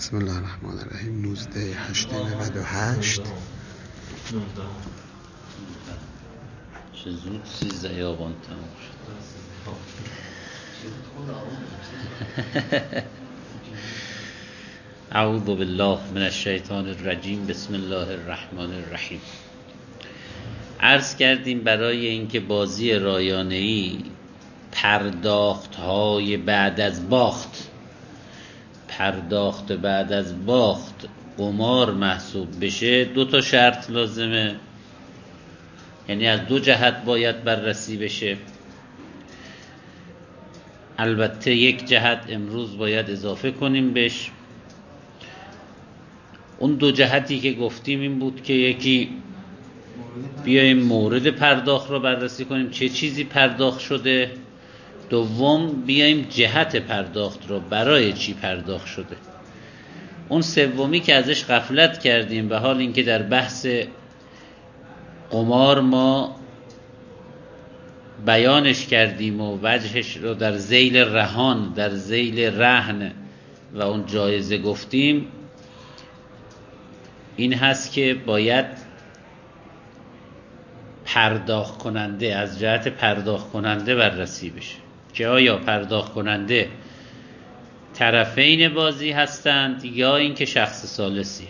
بسم الله الرحمن الرحیم. 19/8/98. چه زود 13 آبان تموم شد. اعوذ بالله من الشیطان الرجیم. بسم الله الرحمن الرحیم. عرض کردیم برای اینکه بازی رایانه‌ای پرداخت‌های بعد از باخت قمار محسوب بشه 2 شرط لازمه، یعنی از 2 جهت باید بررسی بشه. البته 1 جهت امروز باید اضافه کنیم بهش. اون 2 جهتی که گفتیم این بود که یکی بیایم مورد پرداخت رو بررسی کنیم، چه چیزی پرداخت شده. دوم بیایم جهت پرداخت رو، برای چی پرداخت شده. اون سومی که ازش غفلت کردیم، به حال اینکه در بحث قمار ما بیانش کردیم و وجهش رو در ذیل رهان، در ذیل رهن و اون جایزه گفتیم، این هست که باید پرداخت کننده، از جهت پرداخت کننده بررسی بشه که آیا پرداخت کننده طرفین بازی هستند یا اینکه شخص ثالثیه.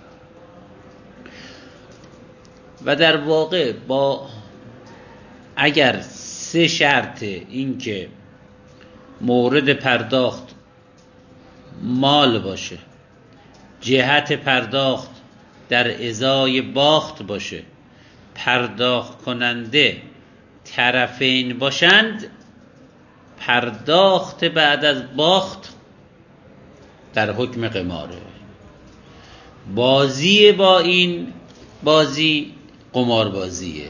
و در واقع با اگر 3 شرط، این که مورد پرداخت مال باشه، جهت پرداخت در ازای باخت باشه، پرداخت کننده طرفین باشند، پرداخت بعد از باخت در حکم قماره. بازی با این بازی قمار بازیه.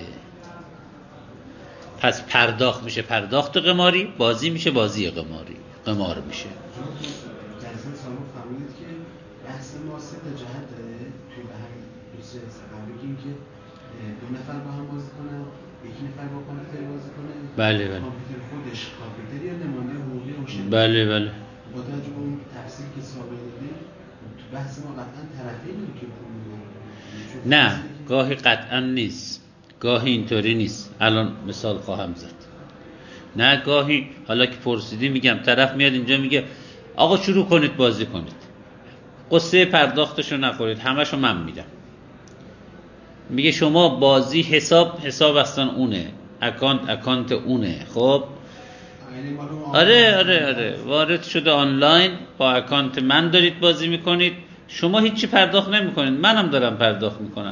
پس پرداخت میشه پرداخت قماری، بازی میشه بازی قماری، قمار میشه. جلسه سالون فهمیدید که بحث ما 3 جهت داره. توی به همین دوسته قبلی بگیم که 2 نفر با هم بازی کنن، 1 نفر با کامپیوتر بازی کنه. بله. کامپیوتر خودش کامپیوتر یا نماینده حقوقی روشن. بله. با توجه به اون تفصیلی که سابقه دادیم، تو بحث ما قطعا طرفینی که پول میدن. نه، گاهی قطعا نیست، گاهی اینطوری نیست. الان مثال خواهم زد. نه، گاهی حالا که پرسیدی میگم، طرف میاد اینجا میگه آقا شروع کنید بازی کنید، قصه پرداختشو نخورید، همشو من میدم. میگه شما بازی حساب اصلا اونه، اکانت اونه. خب آره وارد شده آنلاین، با اکانت من دارید بازی میکنید، شما هیچی پرداخت نمیکنید، منم دارم پرداخت میکنم.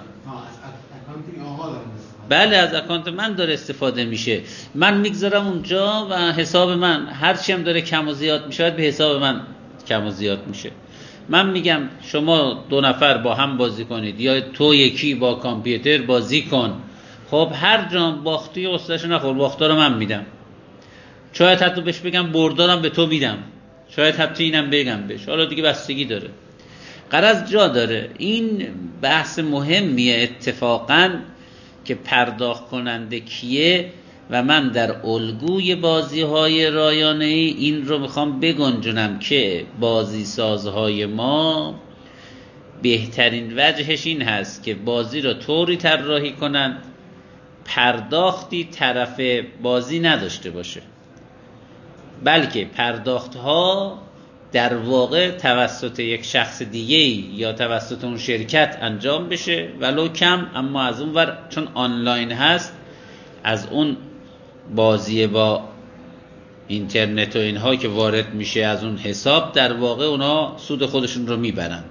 بله، از اکانت من داره استفاده میشه، من میگذارم اونجا و حساب من هرچی هم داره کم و زیاد میشه به حساب من کم و زیاد میشه. من میگم شما 2 نفر با هم بازی کنید یا تو یکی با کامپیوتر بازی کن. خب هر جام باختی قصهشو نخور، باختا رو من میدم. شاید حتی بهش بگم بردارم به تو میدم، شاید حتی اینم بگم بهش، حالا دیگه بستگی داره. غرض جا داره. این بحث مهمیه اتفاقاً که پرداخت کننده کیه. و من در الگوی بازی‌های رایانه‌ای این رو میخوام بگنجونم که بازی سازهای ما بهترین وجهش این هست که بازی رو طوری طراحی کنن پرداختی طرف بازی نداشته باشه، بلکه پرداخت‌ها در واقع توسط یک شخص دیگه یا توسط اون شرکت انجام بشه، ولو کم، اما از اون ور چون آنلاین هست، از اون بازی با اینترنت و اینها که وارد میشه از اون حساب، در واقع اونا سود خودشون رو میبرند.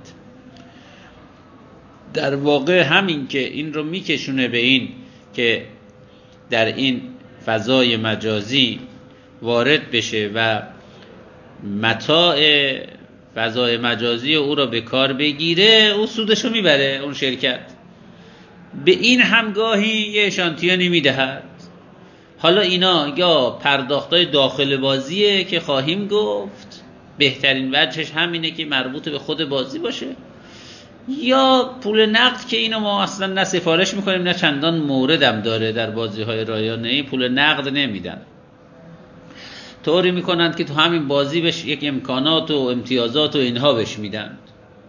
در واقع همین که این رو میکشونه به این که در این فضای مجازی وارد بشه و متاع فضای مجازی او را به کار بگیره، او سودشو میبره اون شرکت. به این همگاهی یه اشانتیانی میدهد. حالا اینا یا پرداختای داخل بازیه که خواهیم گفت، بهترین وجهش همینه که مربوط به خود بازی باشه، یا پول نقد که اینو ما اصلا نه سفارش میکنیم نه چندان موردم داره. در بازی‌های رایانه‌ای پول نقد نمیدن، طوری میکنند که تو همین بازی بهش یک امکانات و امتیازات و اینها بهش میدن.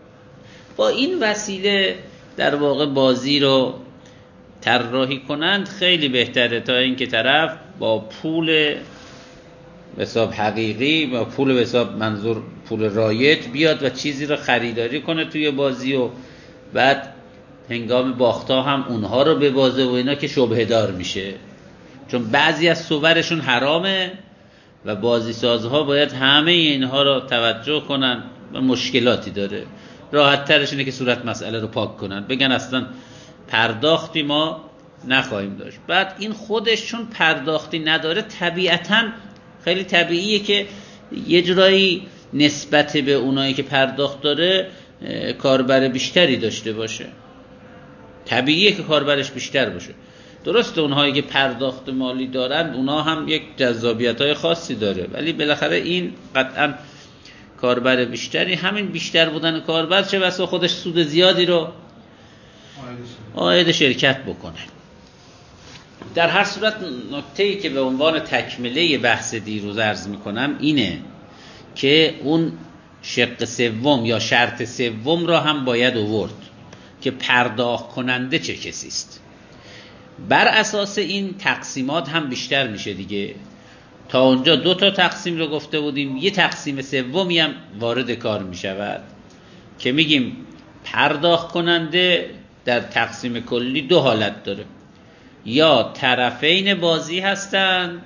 با این وسیله در واقع بازی رو طراحی کنند خیلی بهتره تا اینکه طرف با پول به حساب حقیقی و پول به حساب منظور پول رایج بیاد و چیزی رو خریداری کنه توی بازی و بعد هنگام باختا هم اونها رو ببازه و اینا که شبهه دار میشه، چون بعضی از صورشون حرامه و بازی سازها باید همه اینها رو توجه کنن و مشکلاتی داره. راحت ترش اینه که صورت مسئله رو پاک کنن، بگن اصلا پرداختی ما نخواهیم داشت. بعد این خودش چون پرداختی نداره طبیعتاً خیلی طبیعیه که یه جورایی نسبت به اونایی که پرداخت داره کاربر بیشتری داشته باشه، طبیعیه که کاربرش بیشتر باشه. درسته اونهایی که پرداخت مالی دارن اونا هم یک جذابیت‌های خاصی داره، ولی بالاخره این قطعاً کاربر بیشتری، همین بیشتر بودن کاربر چه بسا خودش سود زیادی رو عاید شرکت بکنه. در هر صورت نکته‌ای که به عنوان تکمله بحث دیروز عرض میکنم اینه که اون شق سوم یا شرط سوم را هم باید آورد که پرداخت کننده چه کسی است. بر اساس این تقسیمات هم بیشتر میشه دیگه. تا اونجا 2 تا تقسیم رو گفته بودیم، یه تقسیم سومی هم وارد کار میشود که میگیم پرداخت کننده در تقسیم کلی 2 حالت داره، یا طرفین بازی هستند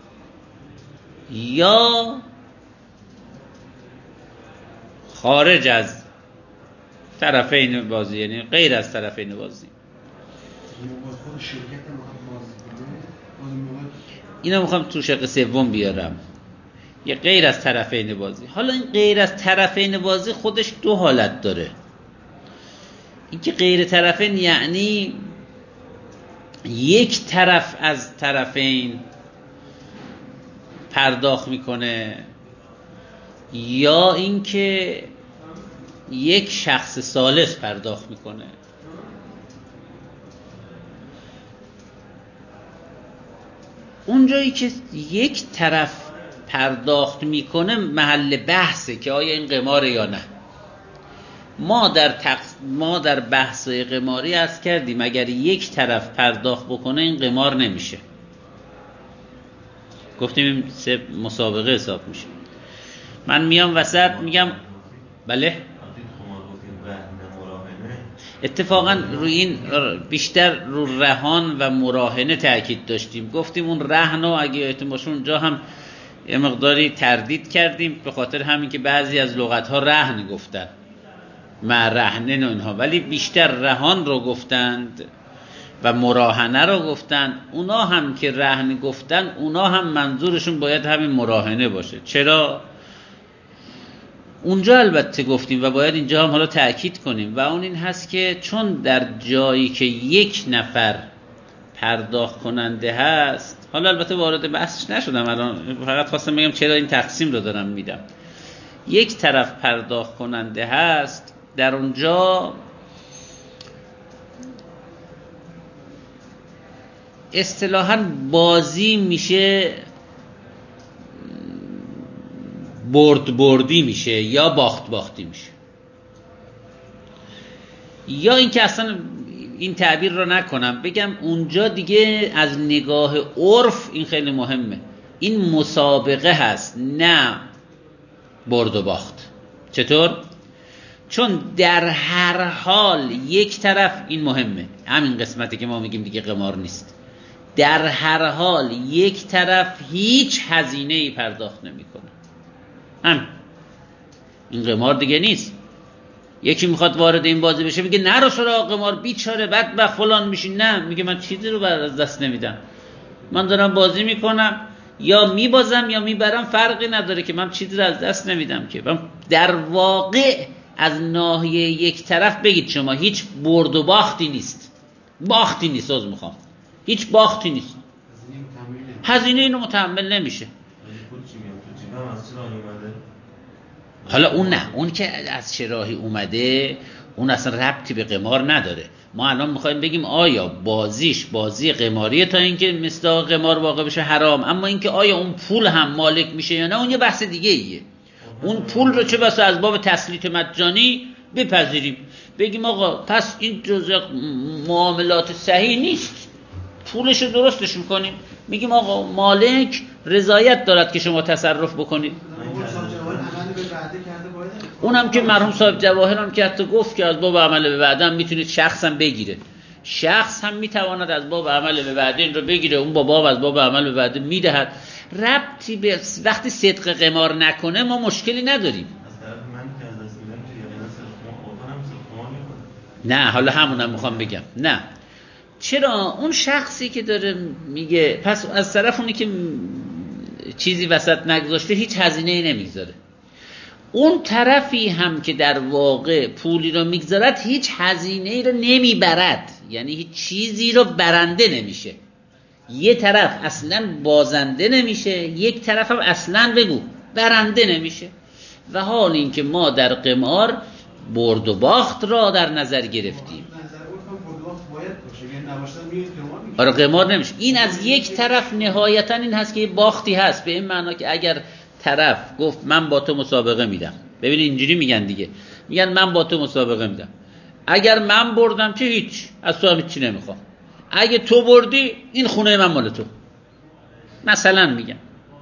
یا خارج از طرفین بازی، یعنی غیر از طرفین بازی. اینا میخوام تو شق سوم بیارم، یه غیر از طرفین بازی. حالا این غیر از طرفین بازی خودش 2 حالت داره. این که غیر طرفین یعنی یک طرف از طرفین پرداخت میکنه، یا اینکه یک شخص ثالث پرداخت میکنه. اونجایی که یک طرف پرداخت میکنه محل بحثه که آیا این قماره یا نه. ما در بحث قماری عرض کردیم اگر یک طرف پرداخت بکنه این قمار نمیشه، گفتیم این مسابقه حساب میشه. من میام وسط میگم بله، اتفاقا روی این بیشتر رو رهان و مراهنه تاکید داشتیم. گفتیم اون رهن رو اگه یادتون باشه اونجا هم یه مقداری تردید کردیم به خاطر همین که بعضی از لغت‌ها رهن گفتن مع رهنه و اینها، ولی بیشتر رهان رو گفتند و مراهنه رو گفتن. اونا هم که رهن گفتن اونا هم منظورشون باید همین مراهنه باشه. چرا؟ اونجا البته گفتیم و باید اینجا هم حالا تأکید کنیم و اون این هست که چون در جایی که یک نفر پرداخت کننده هست، حالا البته وارد بحثش نشدم الان، فقط خواستم بگم چرا این تقسیم رو دارم میدم. یک طرف پرداخت کننده هست، در اونجا اصطلاحاً بازی میشه بردی میشه یا باختی میشه، یا اینکه اصلا این تعبیر رو نکنم بگم اونجا دیگه از نگاه عرف این خیلی مهمه، این مسابقه هست نه برد و باخت. چطور؟ چون در هر حال یک طرف، این مهمه، همین قسمتی که ما میگیم دیگه قمار نیست، در هر حال یک طرف هیچ هزینه‌ای پرداخت نمیکنه. این قمار دیگه نیست. یکی میخواد وارد این بازی بشه میگه نرو سراغ قمار، بیچاره بدبخت فلان میشی. نه، میگه من چیزی رو از دست نمیدم، من دارم بازی میکنم، یا میبازم یا میبرم، فرقی نداره که من چیزی رو از دست نمیدم که. در واقع از ناحیه یک طرف بگید شما هیچ برد و باختی نیست، باختی نیست، هیچ باختی نیست، هزینه اینو متحمل نمیشه. حالا اون نه، اون که از چراهی اومده اون اصلا ربطی به قمار نداره. ما الان میخوایم بگیم آیا بازی قماریه تا اینکه مصداق قمار واقع بشه حرام، اما اینکه آیا اون پول هم مالک میشه یا نه اون یه بحث دیگه ایه. اون پول رو چه بسا از باب تسلیط مجانی بپذیریم، بگیم آقا پس این جزء معاملات صحیح نیست، پولش رو درستش میکنیم، میگیم آقا مالک رضایت دارد که شما تصرف بکنید. اونم که مرحوم صاحب جواهر هم که حتی گفت که از باب عمل به وعده هم میتونید شخص هم بگیره، شخص هم میتواند از باب عمل به وعده این رو بگیره، اون باب از باب عمل به وعده میدهد. ربطی به وقتی صدق قمار نکنه ما مشکلی نداریم. نه حالا همونم میخوام بگم، نه چرا اون شخصی که داره میگه پس از طرف اونی که چیزی وسط نگذاشته هیچ هزینه‌ای نمیگذاره، اون طرفی هم که در واقع پولی رو میگذارد هیچ هزینه‌ای رو نمیبرد، یعنی هیچ چیزی رو برنده نمیشه. یه طرف اصلا بازنده نمیشه، یک طرف هم اصلا بگو برنده نمیشه. و حال این که ما در قمار برد و باخت را در نظر گرفتیم. آره قمار نمیشه. این از یک طرف نهایتا این هست که یه باختی هست، به این معنا که اگر طرف گفت من با تو مسابقه میدم، ببین اینجوری میگن دیگه، میگن من با تو مسابقه میدم، اگر من بردم که هیچ، از تو هم هیچی نمیخوام، اگه تو بردی این خونه من مال تو، مثلا میگن.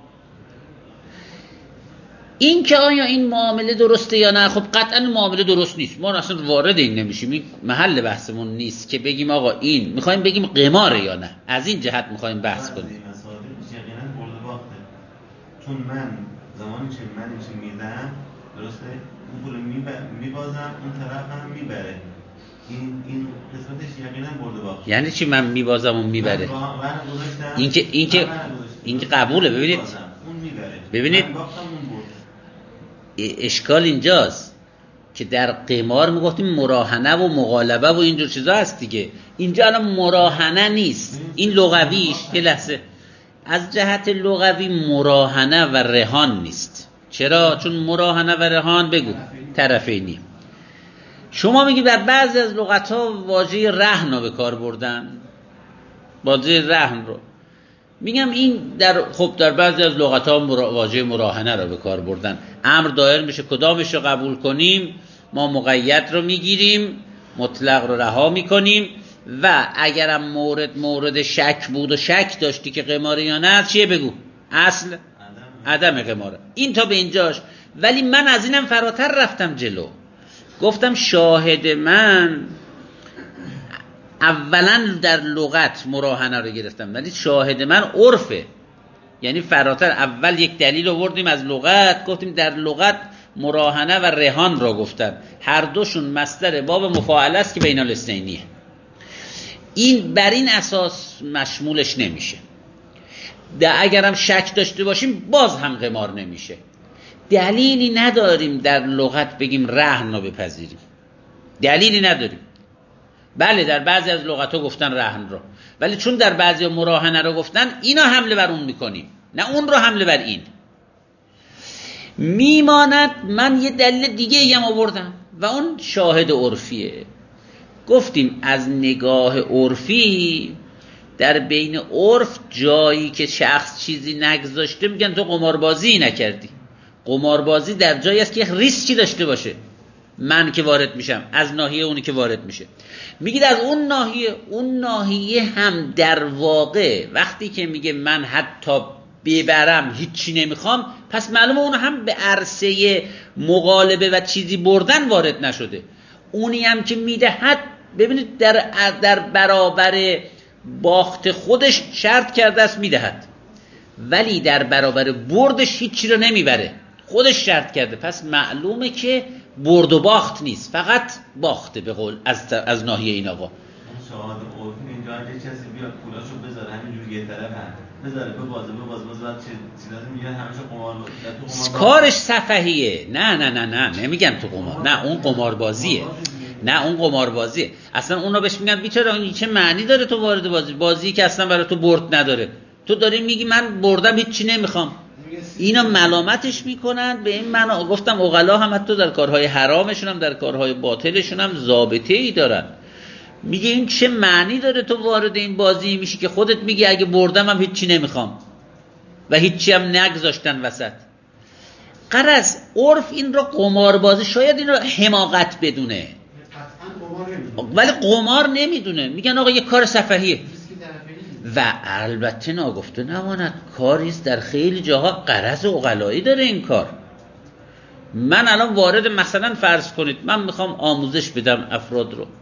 این که آیا این معامله درسته یا نه، خب قطعا معامله درست نیست، ما اصلا وارد این نمیشیم، این محل بحثمون نیست که بگیم آقا این میخوایم بگیم قماره یا نه، از این جهت میخوایم بحث کنیم. چون من زمانی که من چی میدم درسته اون پول میبازم، اون طرف هم میبره، این قسمتش یقینا برد باخت. یعنی چی من میبازم اون میبره؟ این که قبوله. ببینید اون میبره، ببینید من باختم اون برد. اشکال اینجاست که در قمار میگفتیم مراهنه و مغالبه و اینجور چیزا هست دیگه، اینجا الان مراهنه نیست، این لغویش یه لحظه از جهت لغوی مراهنه و رهان نیست. چرا؟ چون مراهنه و رهان بگو طرفینی. شما میگی در بعضی از لغت‌ها واژه رهن رو به کار بردن، واژه رهن رو میگم این در بعضی از لغت‌ها واژه مراهنه رو به کار بردن. امر دایر میشه کدامش رو قبول کنیم، ما مقید رو میگیریم، مطلق رو رها میکنیم، و اگرم مورد شک بود و شک داشتی که قماره یا نه، چیه بگو؟ اصل عدم قماره. این تا به اینجاش. ولی من از اینم فراتر رفتم جلو، گفتم شاهد من اولا در لغت مراهنه رو گرفتم، ولی شاهد من عرفه، یعنی فراتر. اول یک دلیل آوردیم از لغت، گفتیم در لغت مراهنه و رهان را گفتن، هر دوشون مصدر باب مفاعله است که بین الاثنینیه. این بر این اساس مشمولش نمیشه. اگرم شک داشته باشیم باز هم قمار نمیشه. دلیلی نداریم در لغت بگیم رهن رو بپذیریم، دلیلی نداریم. بله در بعضی از لغت‌ها گفتن رهن رو، ولی چون در بعضی مراهنه رو گفتن، اینا حمله بر اون میکنیم، نه اون رو حمله بر این. میماند من یه دلیل دیگه هم آوردم و اون شاهد عرفیه. گفتیم از نگاه عرفی در بین عرف جایی که شخص چیزی نگذاشته میگن تو قماربازی نکردی. قماربازی در جایی است که ریسکی داشته باشه، من که وارد میشم از ناحیه اونی که وارد میشه. میگید از اون ناحیه هم در واقع وقتی که میگه من حتی ببرم هیچی نمیخوام، پس معلومه اون هم به عرصه مغالبه و چیزی بردن وارد نشده. اونی هم که میدهد ببینید در برابر باخت خودش شرط کرده است میدهد، ولی در برابر بردش هیچی رو نمیبره، خودش شرط کرده. پس معلومه که برد و باخت نیست، فقط باخته به قول از ناحیه این آقا. شاهد عرفی اینجا اگه کسی بیاد پولاشو بذاره همینجوری یه طرف هم بذاره ببازه بعد چیزا میگه همشو قمار کارش سفهیه. نه نمیگم تو قمار، نه اون قماربازیه، نه اون قماربازیه. اصلا اونا بهش میگن بیچاره این چه معنی داره تو وارد بازی که اصلا برای تو برد نداره، تو داری میگی من بردم هیچی نمیخوام. اینا ملامتش میکنن به این معنا. گفتم عقلا هم حتی در کارهای حرامشون هم در کارهای باطلشون هم ضابطه ای دارن. میگه این چه معنی داره تو وارد این بازی میشی که خودت میگی اگه بردم هم هیچی نمیخوام و هیچی هم نگذاشتن وسط. غرض عرف این رو قماربازی، شاید این رو حماقت بدونه ولی قمار نمیدونه، میگن آقا یه کار سفهیه. و البته ناگفته نماند کاریست در خیلی جاها غرض عقلایی داره این کار. من الان وارد مثلا فرض کنید من میخوام آموزش بدم افراد رو،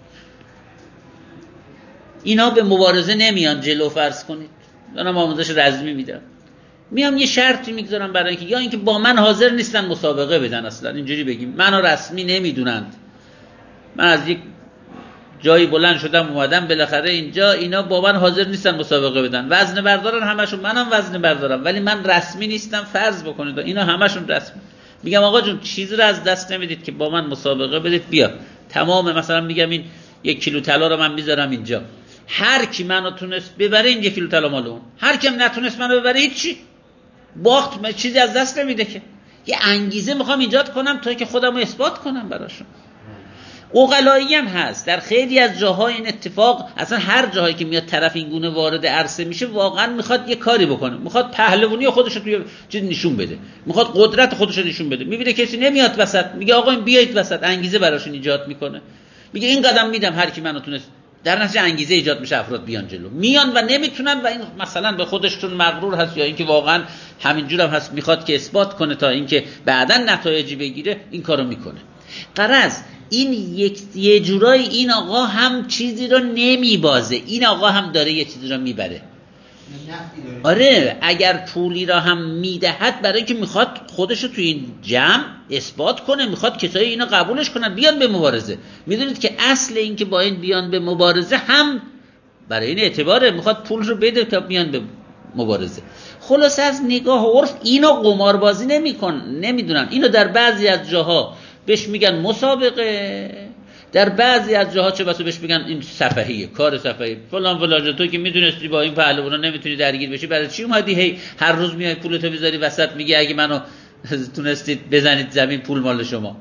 اینا به مبارزه نمیان جلو، فرض کنید دارم آموزش رزمی میدم، میام یه شرطی میگذارم برای اینکه یا اینکه با من حاضر نیستن مسابقه بدن، اصلا اینجوری بگیم منو رسمی نمیدونند، من از یک جایی بلند شدم اومدم بالاخره اینجا، اینا با من حاضر نیستن مسابقه بدن، وزنه بردارن همشون، منم وزنه بردارم ولی من رسمی نیستم، فرض بکنید اینا همشون رسمی. میگم آقا جون چیزی رو از دست نمیدید که با من مسابقه بدید، بیا تمام مثلا میگم این 1 کیلو طلا رو من میذارم اینجا، هر کی منو تونست ببره این 1 کیلو طلا مال اون، هر کی نتونست منو ببره هیچی، باخت، من چیزی از دست نمیده که. یه انگیزه میخوام ایجاد کنم تا که خودمو اثبات کنم براشون. عقلایی هم هست در خیلی از جاها این اتفاق، اصلا هر جایی که میاد طرف این گونه وارد عرصه میشه واقعا میخواد یه کاری بکنه، میخواد پهلوانی خودش رو توی چیز نشون بده، میخواد قدرت خودش رو نشون بده، میبینه کسی نمیاد وسط، میگه آقا این بیایید وسط، انگیزه براشون ایجاد میکنه، میگه این قدم میدم هر کی منو تونست، در نتیجه انگیزه ایجاد میشه، افراد بیان جلو، میان و نمیتونن و این مثلا به خودشون مغرور هست یا اینکه واقعا همینجور هم هست میخواد که اثبات کنه تا اینکه بعداً نتایجی بگیره، این کارو میکنه. غرض این یه جورایی این آقا هم چیزی رو نمیبازه، این آقا هم داره یه چیزی رو میبره. آره اگر پولی را هم میدهد برای اینکه میخواد خودش رو توی این جمع اثبات کنه، میخواد کسایی اینو قبولش کنن بیان به مبارزه. میدونید که اصل این که با این بیان به مبارزه هم برای این اعتباره، میخواد پول رو بده تا بیان به مبارزه. خلاص از نگاه عرف اینو قماربازی نمیدونن، اینو در بعضی از جاها بهش میگن مسابقه، در بعضی از جاها چه بسا بهش میگن این سفهیه، کار سفهی، فلان فلان. تو که میدونستی با این پهلوانا نمیتونی درگیر بشی، برای چی اومدی هی هر روز میای پولتو میذاری وسط، میگی اگه منو تونستید بزنید زمین پول مال شما.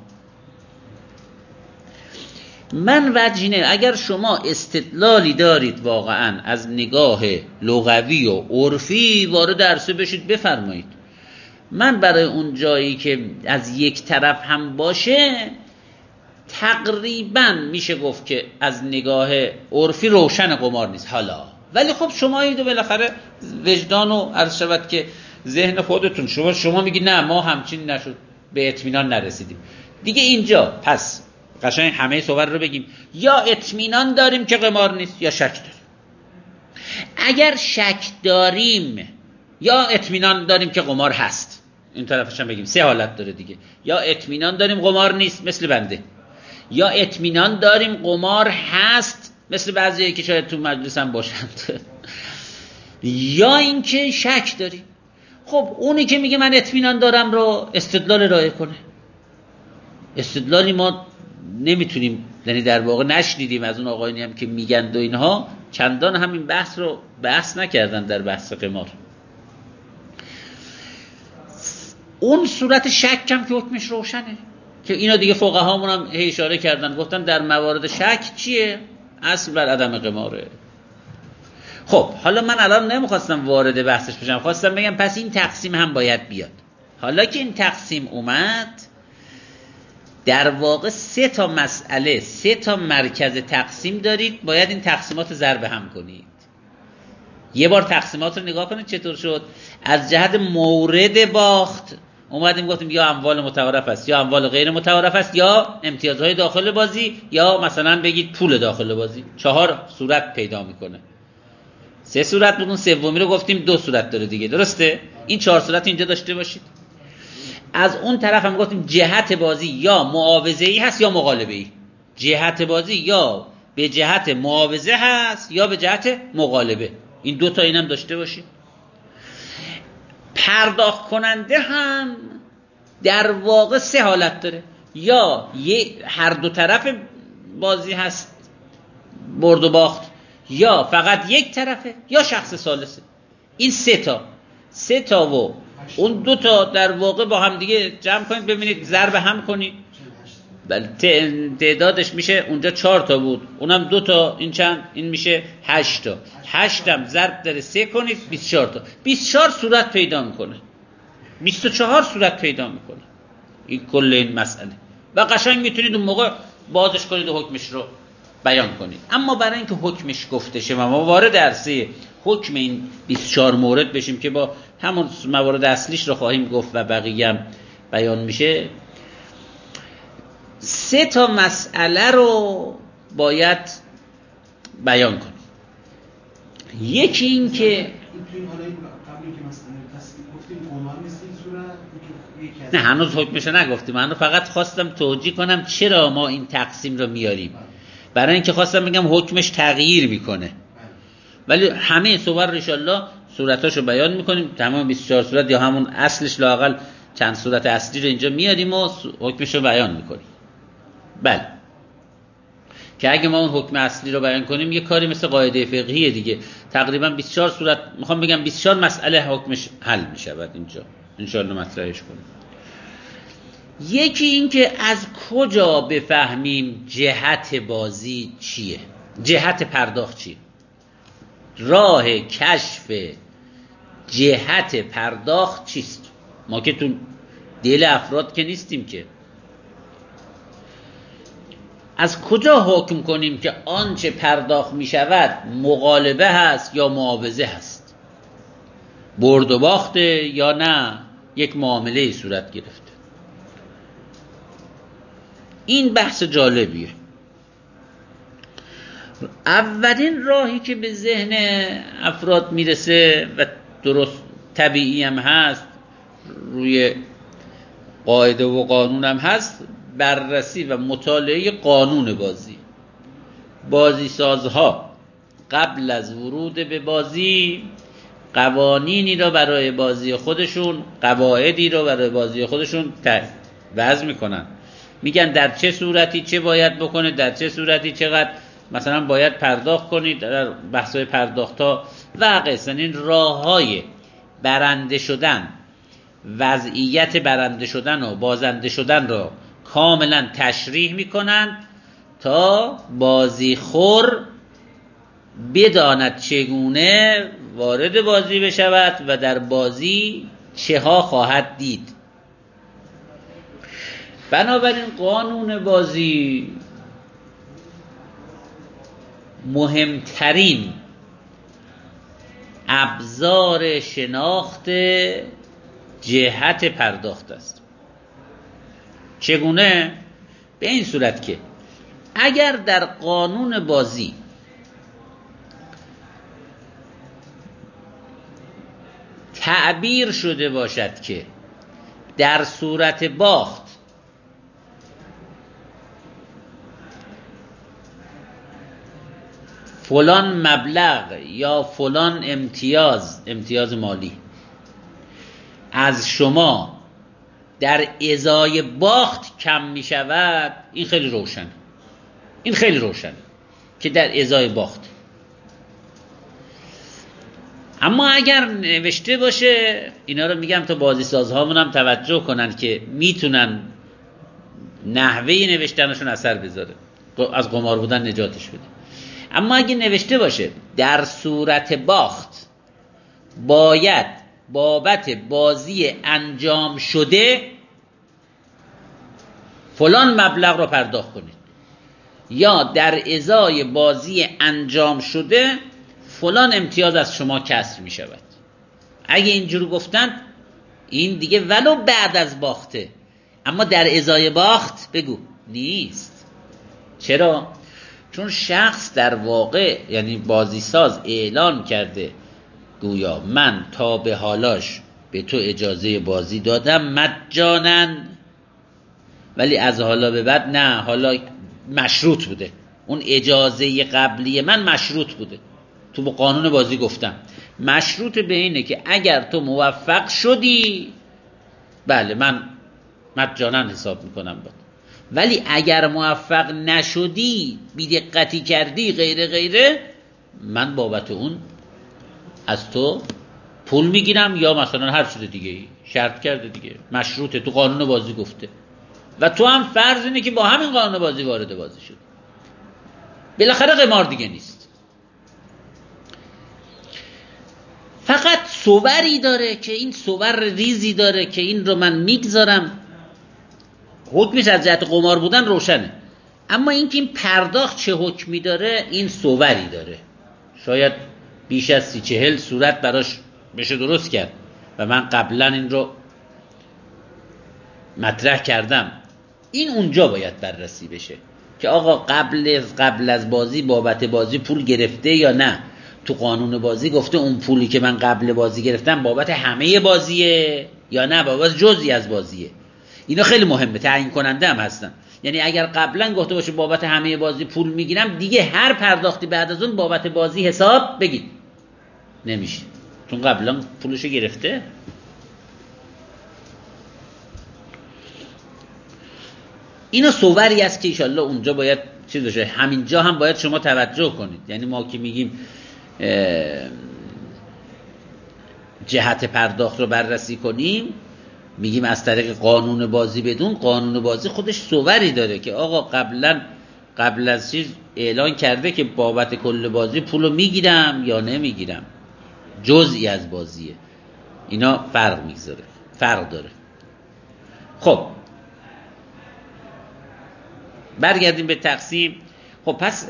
من وجهینه اگر شما استدلالی دارید واقعا از نگاه لغوی و عرفی وارد عرصه بشید بفرمایید. من برای اون جایی که از یک طرف هم باشه تقریبا میشه گفت که از نگاه عرفی روشن قمار نیست حالا، ولی خب شما ایدو بالاخره وجدان و عرض شود که ذهن خودتون شما میگی نه ما همچین نشد، به اطمینان نرسیدیم دیگه اینجا. پس قشنگ همه صور رو بگیم، یا اطمینان داریم که قمار نیست یا شک داریم. اگر شک داریم یا اطمینان داریم که قمار هست، این طرفش هم بگیم 3 حالت داره دیگه، یا اطمینان داریم قمار نیست مثل بنده، یا اطمینان داریم قمار هست مثل بعضیایی که شاید تو مجلس هم باشند یا اینکه شک داریم. خب اونی که میگه من اطمینان دارم رو استدلال ارائه کنه. استدلالی ما نمیتونیم، یعنی در واقع نشنیدیم از اون آقایانی هم که میگن و اینها چندان همین بحث رو بحث نکردن در بحث قمار. اون صورت شک هم که حکمش روشنه که اینا دیگه فقهامون هم اشاره کردن، گفتن در موارد شک چیه؟ اصل بر عدم قماره. خب حالا من الان نمیخواستم وارد بحثش بشم، خواستم بگم پس این تقسیم هم باید بیاد. حالا که این تقسیم اومد، در واقع 3 تا مسئله، 3 تا مرکز تقسیم دارید، باید این تقسیمات ضرب هم کنید. یه بار تقسیمات رو نگاه کنید چطور شد. از جهت مورد باخت اومدیم گفتیم یا اموال متوارث است یا اموال غیر متوارث است یا امتیازهای داخل بازی یا مثلا بگید پول داخل بازی. 4 صورت پیدا میکنه. 3 صورت بود، اون سومی رو گفتیم 2 صورت داره دیگه، درسته؟ این 4 صورت اینجا داشته باشید. از اون طرف هم گفتیم جهت بازی یا معاوضه‌ای هست یا مغالبه‌ای. جهت بازی یا به جهت معاوضه هست یا به جهت مغالبه. این 2 تا اینم داشته باشید. پرداخت کننده هم در واقع 3 حالت داره، یا هر 2 طرف بازی هست برد و باخت، یا فقط یک طرفه یا شخص ثالثه. این 3 تا و اون 2 تا در واقع با هم دیگه جمع کنید ببینید ضرب هم کنید. بله تعدادش میشه اونجا 4 تا بود، اونم 2 تا، این چند؟ این میشه 8 تا. 8 هم ضرب در 3 کنید 24 تا. 24 صورت پیدا میکنه. 24 صورت پیدا میکنه این کل این مسئله و قشنگ میتونید اون موقع بازش کنید و حکمش رو بیان کنید. اما برای اینکه حکمش گفته شه و ما وارد عرصه حکم این 24 مورد بشیم که با همون موارد اصلیش رو خواهیم گفت و بقیه هم بیان میشه، 3 تا مسئله رو باید بیان کنیم. یکی این که این حالا قبل اینکه مثلا گفتیم عنوان نیست این صورت، نه هنوز حکمش رو نگفتیم، من فقط خواستم توجیه کنم چرا ما این تقسیم رو میاریم. برای اینکه خواستم بگم حکمش تغییر میکنه، ولی همه صور رو انشالله صورتاشو بیان میکنیم، تمام 24 صورت یا همون اصلش لااقل چند صورت اصلی رو اینجا میاریم و حکمش رو بیان میکنیم. بله، که اگه ما اون حکم اصلی رو بیان کنیم یه کاری مثل قاعده فقهیه دیگه، تقریبا 24 صورت، میخوام بگم 24 مسئله حکمش حل میشه بعد اینجا انشالله مطرحش کنیم. یکی این که از کجا بفهمیم جهت بازی چیه، جهت پرداخت چیه، راه کشف جهت پرداخت چیست. ما که تو دل افراد که نیستیم که، از کجا حکم کنیم که آنچه پرداخت می شود مغالبه هست یا معاوضه هست، برد و باخته یا نه یک معامله صورت گرفته. این بحث جالبیه. اولین راهی که به ذهن افراد میرسه و درست طبیعی هم هست، روی قاعده و قانون هم هست، بررسی و مطالعه قانون بازی سازها قبل از ورود به بازی قوانینی را برای بازی خودشون، قواعدی را برای بازی خودشون وضع میکنن، میگن در چه صورتی چه باید بکنه، در چه صورتی چقدر مثلا باید پرداخت کنید، در بحث‌های پرداخت‌ها و غیره. این راه‌های برنده شدن، وضعیت برنده شدن و بازنده شدن را کاملا تشریح میکنن تا بازیخور بداند چگونه وارد بازی بشود و در بازی چه ها خواهد دید. بنابراین قانون بازی مهمترین ابزار شناخت جهت پرداخت است. چگونه؟ به این صورت که اگر در قانون بازی تعبیر شده باشد که در صورت باخت فلان مبلغ یا فلان امتیاز مالی از شما در ازای باخت کم می شود، این خیلی روشن که در ازای باخت. اما اگر نوشته باشه، اینا رو میگم تا بازی سازهامون هم توجه کنن که میتونن نحوه نوشتنشون اثر بذاره، از قمار بودن نجاتش بده. اما اگه نوشته باشه در صورت باخت باید بابت بازی انجام شده فلان مبلغ رو پرداخت کنید، یا در ازای بازی انجام شده فلان امتیاز از شما کسر می شود، اگه اینجور گفتن این دیگه ولو بعد از باخته، اما در ازای باخت بگو نیست. چرا؟ چون شخص در واقع یعنی بازی ساز اعلان کرده گویا من تا به حالاش به تو اجازه بازی دادم مجانن، ولی از حالا به بعد نه، حالا مشروط بوده، اون اجازه قبلی من مشروط بوده. تو با قانون بازی گفتم مشروط به اینه که اگر تو موفق شدی بله من مجانن حساب میکنم بود، ولی اگر موفق نشدی، بی‌دقتی کردی غیره، من بابت اون از تو پول میگیرم، یا مثلا هر چیز دیگه شرط کرده دیگه، مشروطه، تو قانون بازی گفته و تو هم فرض اینه که با همین قانون بازی وارد بازی شد. بالاخره قمار دیگه نیست. فقط صوری داره که این صور ریزی داره که این رو من میگذارم، حکمش از جهت قمار بودن روشنه. اما اینکه این پرداخت چه حکمی داره، این صوری داره. شاید بیش از 30-40 صورت براش بشه درست کرد و من قبلا این رو مطرح کردم. این اونجا باید بررسی بشه که آقا قبل از بازی بابت بازی پول گرفته یا نه. تو قانون بازی گفته اون پولی که من قبل بازی گرفتم بابت همه بازیه یا نه بابت جزئی از بازیه. اینا خیلی مهمه، تعیین کننده هم هستن. یعنی اگر قبلا گفته باشه بابت همه بازی پول میگیرم، دیگه هر پرداختی بعد از اون بابت بازی حساب بگید نمیشه، چون قبلا پولشو گرفته. اینا صوری است که انشالله اونجا باید چیز بشه. همینجا هم باید شما توجه کنید. یعنی ما که میگیم جهت پرداخت رو بررسی کنیم، میگیم از طریق قانون بازی بدون، قانون بازی خودش صوری داره که آقا قبل از چیز اعلان کرده که بابت کل بازی پولو میگیرم یا نمیگیرم، جزئی از بازیه. اینا فرق داره. خب برگردیم به تقسیم. خب پس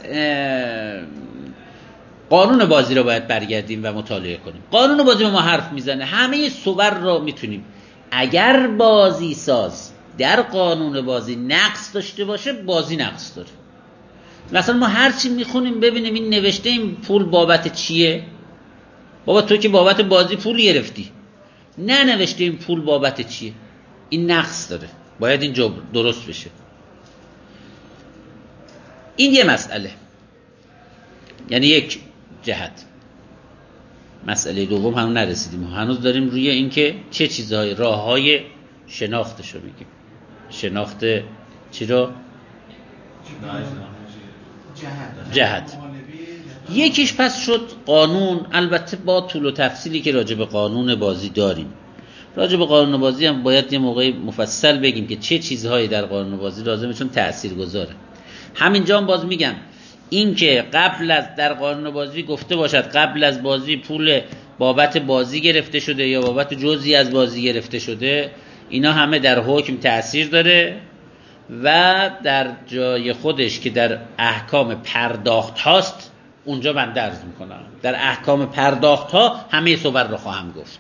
قانون بازی رو باید برگردیم و مطالعه کنیم. قانون بازی ما حرف میزنه همه صور رو میتونیم. اگر بازی ساز در قانون بازی نقص داشته باشه، بازی نقص داره. مثلا ما هر چی میخونیم ببینیم این نوشته این پول بابت چیه؟ بابا تو که بابت بازی پول گرفتی، نه نوشته این پول بابت چیه، این نقص داره، باید این جبر درست بشه. این یه مسئله، یعنی یک جهت. مسئله دوم هم نرسیدیم، هنوز داریم روی این که چه چیزهای راههای شناختشو میگیم. شناخت چی رو؟ جهت. یکیش پس شد قانون، البته با طول و تفصیلی که راجع به قانون بازی داریم. راجع به قانون بازی هم باید یه موقعی مفصل بگیم که چه چیزهایی در قانون بازی لازمه، چون تأثیرگذاره. همینجا هم باز میگم این که قبل از در قانون بازی گفته باشد قبل از بازی پول بابت بازی گرفته شده یا بابت جزئی از بازی گرفته شده، اینا همه در حکم تأثیر داره و در جای خودش که در احکام پرداخت هاست اونجا من درز میکنم. در احکام پرداخت ها همه صور رو خواهم گفت.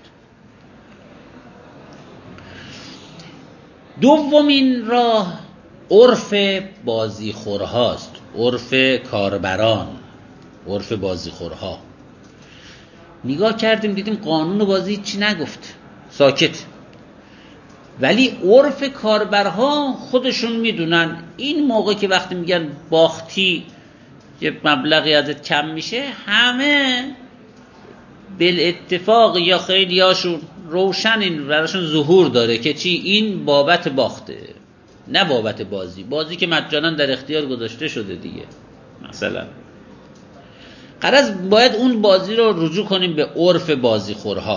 دومین راه عرف بازیخورهاست، عرف کاربران، عرف بازیخورها. نگاه کردیم دیدیم قانون بازی چی نگفت، ساکت. ولی عرف کاربرها خودشون میدونن این موقع که وقتی میگن باختی یه مبلغی ازت کم میشه، همه بالاتفاق یا خیلی هاشون روشن این براشون ظهور داره که چی، این بابت باخته نه بابت بازی. بازی که مجانا در اختیار گذاشته شده دیگه. مثلا غرض باید اون بازی رو رجوع کنیم به عرف بازیخورها.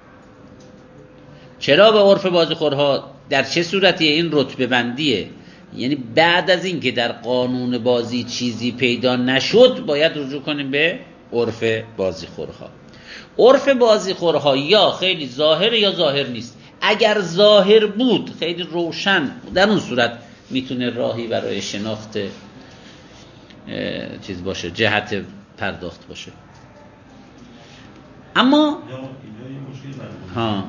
چرا به عرف بازیخورها؟ در چه صورتیه این رتبه بندیه؟ یعنی بعد از این که در قانون بازی چیزی پیدا نشد باید رجوع کنیم به عرف بازیخورها. عرف بازیخورها یا خیلی ظاهر یا ظاهر نیست. اگر ظاهر بود خیلی روشن، در اون صورت میتونه راهی برای شناخت چیز باشه، جهت پرداخت باشه. اما اینجا یه مشکل معمولا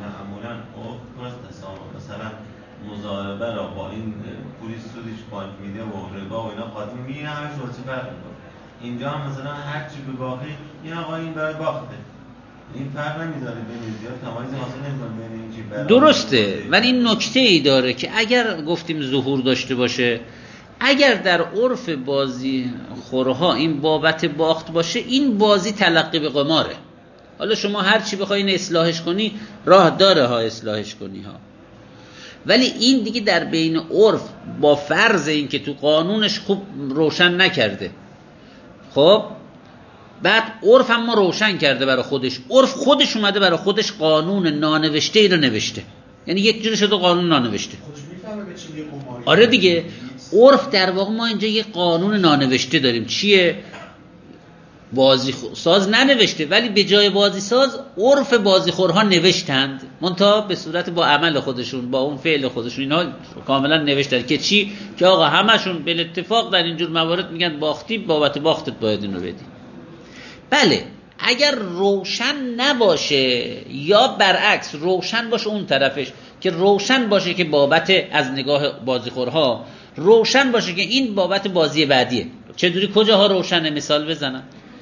مثلا مضاربه را با این پولی سودش بانک میده و ربا و اینا قاطی میگه، همش واسه فرق میکنه. اینجا هم مثلا هر چی به باقی این آقا این برای باخته، این فرق نمیذاره بین زیاد تمایز حاصل نمیکنه بین این چی برای درسته. ولی این نکته ای داره که اگر گفتیم ظهور داشته باشه، اگر در عرف بازی خورها این بابت باخت باشه، این بازی تلقی به قماره. حالا شما هر چی بخوای این اصلاحش کنی راه داره ها اصلاحش کنی ها، ولی این دیگه در بین عرف با فرض این که تو قانونش خوب روشن نکرده. خب بعد عرف هم ما روشن کرده برای خودش، عرف خودش اومده برای خودش قانون نانوشته ای رو نوشته، یعنی یک جوری شده قانون نانوشته. آره دیگه، عرف در واقع ما اینجا یک قانون نانوشته داریم. چیه؟ بازی ساز ننوشته، ولی به جای بازی ساز عرف بازیخورها نوشتند، منتها به صورت با عمل خودشون، با اون فعل خودشون اینا کاملا نوشتند که چی؟ که آقا همشون به اتفاق در اینجور موارد میگن باختی، بابت باختت باید اینو بدی. بله اگر روشن نباشه یا برعکس روشن باشه اون طرفش، که روشن باشه که بابت از نگاه بازیخورها روشن باشه که این بابت بازی بعدیه. چطوری؟ کجاها روشنه؟ مثال بزنم.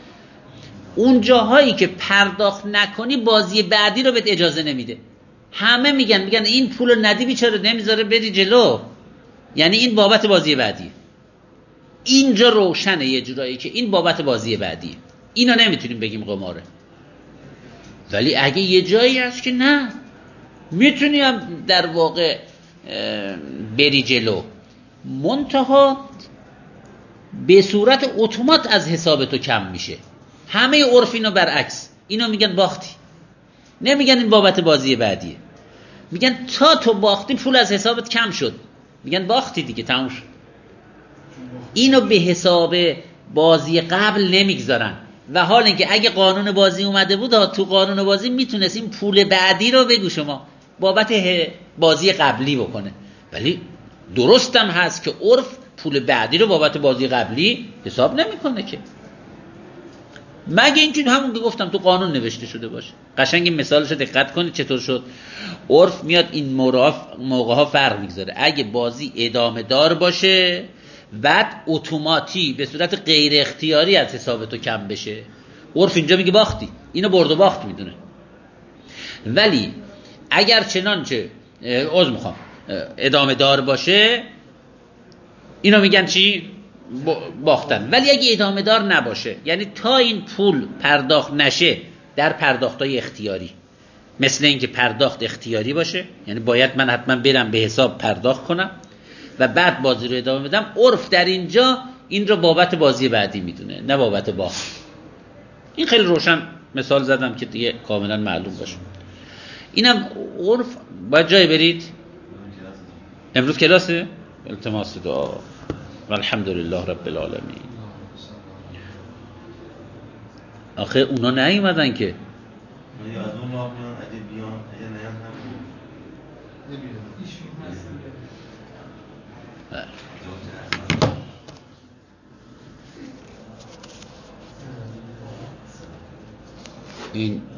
اون جاهایی که پرداخت نکنی بازی بعدی رو بهت اجازه نمیده. همه میگن این پولو ندی بیچاره نمیذاره بری جلو، یعنی این بابت بازی بعدیه. اینجا روشنه یه جورایی که این بابت بازی بعدیه. اینا نمیتونیم بگیم قماره. ولی اگه یه جایی هست که نه، میتونیم در واقع بری جلو، منتها به صورت اتومات از حساب تو کم میشه. همه عرف اینو برعکس، اینو میگن باختی، نمیگن این بابت بازی بعدیه، میگن تا تو باختی پول از حسابت کم شد، میگن باختی دیگه تموم شد. اینو به حساب بازی قبل نمیگذارن. و حال اینکه اگه قانون بازی اومده بود، تو قانون بازی میتونست این پول بعدی رو بگو شما بابت بازی قبلی بکنه، ولی درستم هست که عرف پول بعدی رو بابت بازی قبلی حساب نمیکنه که، مگه اینکه همون که گفتم تو قانون نوشته شده باشه. قشنگ این مثالش رو دقت کنید چطور شد. عرف میاد این موقع ها فرق میگذاره. اگه بازی ادامه دار باشه بعد اتوماتی به صورت غیر اختیاری از حساب تو کم بشه، عرف اینجا میگه باختی، اینو برد و باخت میدونه. ولی اگر چنانچه ادامه دار باشه، اینو میگن چی؟ باختن. ولی اگه ادامه دار نباشه، یعنی تا این پول پرداخت نشه در پرداختای اختیاری، مثل اینکه پرداخت اختیاری باشه، یعنی باید من حتما برم به حساب پرداخت کنم و بعد بازی رو ادامه بدم، عرف در اینجا این رو بابت بازی بعدی میدونه، نه بابت باخت. این خیلی روشن مثال زدم که دیگه کاملا معلوم باشه. اینم عرف. باید جای برید؟ امروز کلاسه؟ التماس دعا. والحمدلله رب العالمین. آخه اونا نیومدن که. از اون راه میان، اگه بیان اگه نیان هم این